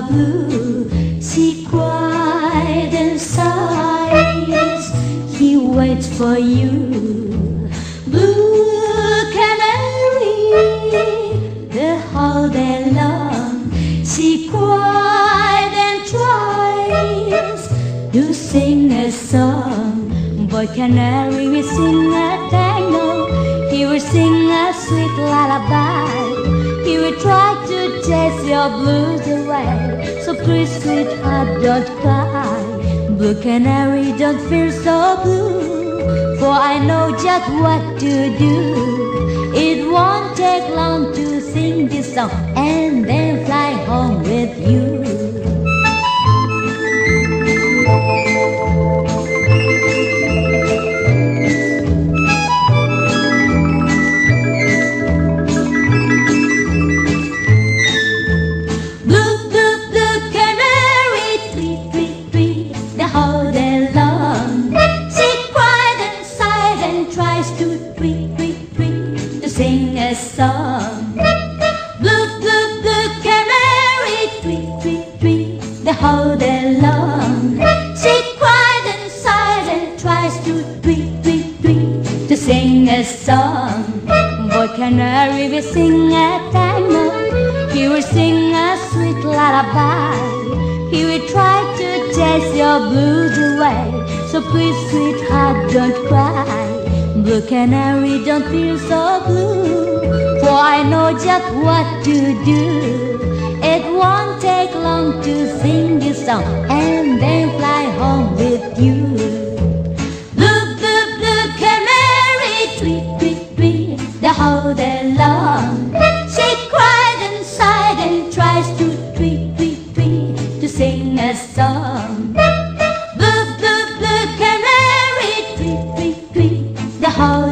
are blue. She cried and sighs. He waits for you. Blue canary, the whole day long. She cried and tries to sing a song. Boy canary will sing a tango. He will sing a sweet lullaby. He will try to chase your blues away. So please, sweetheart, don't cry. Blue canary, don't feel so blue, for I know just what to do. It won't take long to sing this song and then fly home with you. Sing a song. Blue, blue, blue canary, tweet, tweet, tweet, the whole day long. She cried and sighed and tries to tweet, tweet, tweet, to sing a song. Boy canary will sing a tango. He will sing a sweet lullaby. He will try to chase your blues away. So please, sweetheart, don't cry. Blue canary, don't feel so blue, for I know just what to do. It won't take long to sing this song and then fly home with you. Blue, blue, blue canary, tweet, tweet, tweet, the whole day long. She cried and sighed and tries to tweet, tweet, tweet, to sing a song. Blue, blue, blue canary, tweet, tweet, tweet, the whole